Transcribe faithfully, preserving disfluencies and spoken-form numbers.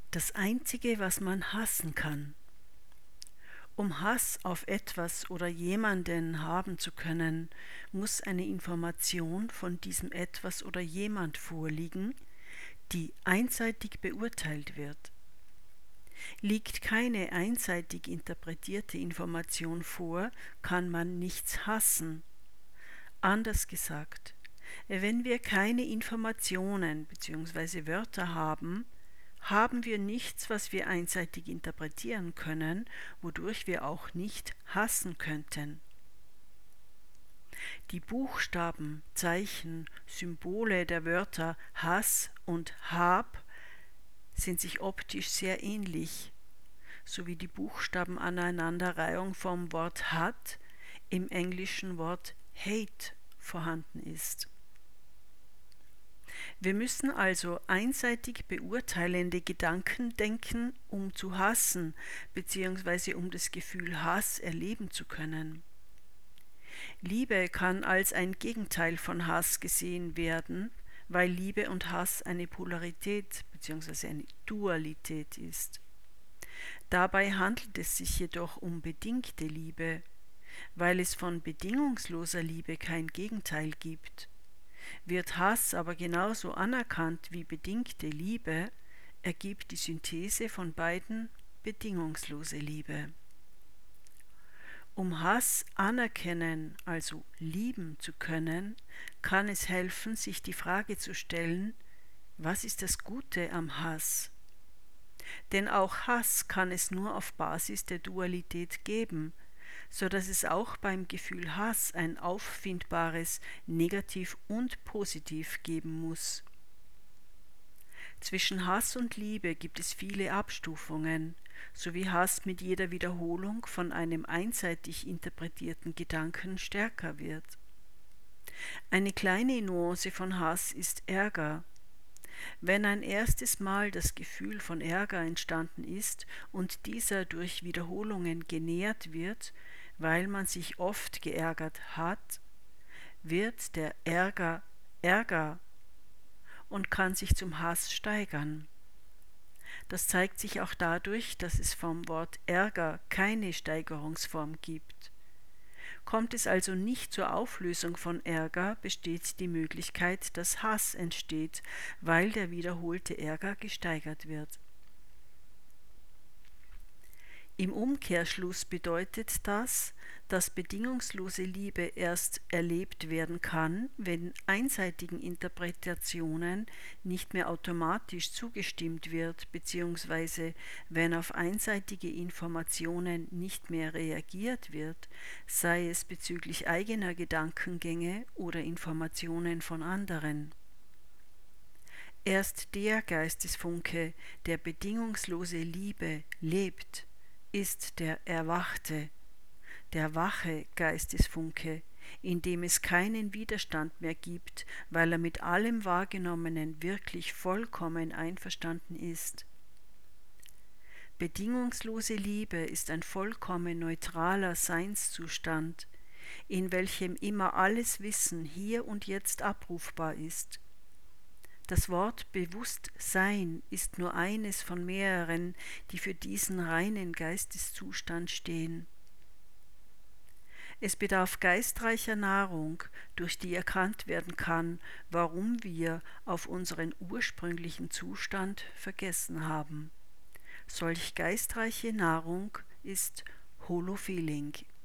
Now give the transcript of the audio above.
Das Einzige, was man hassen kann. Um Hass auf etwas oder jemanden haben zu können, muss eine Information von diesem etwas oder jemand vorliegen, die einseitig beurteilt wird. Liegt keine einseitig interpretierte Information vor, kann man nichts hassen. Anders gesagt, wenn wir keine Informationen bzw. Wörter haben, haben wir nichts, was wir einseitig interpretieren können, wodurch wir auch nicht hassen könnten. Die Buchstaben, Zeichen, Symbole der Wörter Hass und Hab sind sich optisch sehr ähnlich, sowie die Buchstabenaneinanderreihung vom Wort hat im englischen Wort hate vorhanden ist. Wir müssen also einseitig beurteilende Gedanken denken, um zu hassen bzw. um das Gefühl Hass erleben zu können. Liebe kann als ein Gegenteil von Hass gesehen werden, weil Liebe und Hass eine Polarität bzw. eine Dualität ist. Dabei handelt es sich jedoch um bedingte Liebe, weil es von bedingungsloser Liebe kein Gegenteil gibt. Wird Hass aber genauso anerkannt wie bedingte Liebe, ergibt die Synthese von beiden bedingungslose Liebe. Um Hass anerkennen, also lieben zu können, kann es helfen, sich die Frage zu stellen: Was ist das Gute am Hass? Denn auch Hass kann es nur auf Basis der Dualität geben, so dass es auch beim Gefühl Hass ein auffindbares Negativ und Positiv geben muss. Zwischen Hass und Liebe gibt es viele Abstufungen, so wie Hass mit jeder Wiederholung von einem einseitig interpretierten Gedanken stärker wird. Eine kleine Nuance von Hass ist Ärger. Wenn ein erstes Mal das Gefühl von Ärger entstanden ist und dieser durch Wiederholungen genährt wird, weil man sich oft geärgert hat, wird der Ärger Ärger und kann sich zum Hass steigern. Das zeigt sich auch dadurch, dass es vom Wort Ärger keine Steigerungsform gibt. Kommt es also nicht zur Auflösung von Ärger, besteht die Möglichkeit, dass Hass entsteht, weil der wiederholte Ärger gesteigert wird. Im Umkehrschluss bedeutet das, dass bedingungslose Liebe erst erlebt werden kann, wenn einseitigen Interpretationen nicht mehr automatisch zugestimmt wird bzw. wenn auf einseitige Informationen nicht mehr reagiert wird, sei es bezüglich eigener Gedankengänge oder Informationen von anderen. Erst der Geistesfunke, der bedingungslose Liebe lebt, ist der erwachte, der wache Geistesfunke, in dem es keinen Widerstand mehr gibt, weil er mit allem Wahrgenommenen wirklich vollkommen einverstanden ist. Bedingungslose Liebe ist ein vollkommen neutraler Seinszustand, in welchem immer alles Wissen hier und jetzt abrufbar ist. Das Wort Bewusstsein ist nur eines von mehreren, die für diesen reinen Geisteszustand stehen. Es bedarf geistreicher Nahrung, durch die erkannt werden kann, warum wir auf unseren ursprünglichen Zustand vergessen haben. Solch geistreiche Nahrung ist Holofeeling.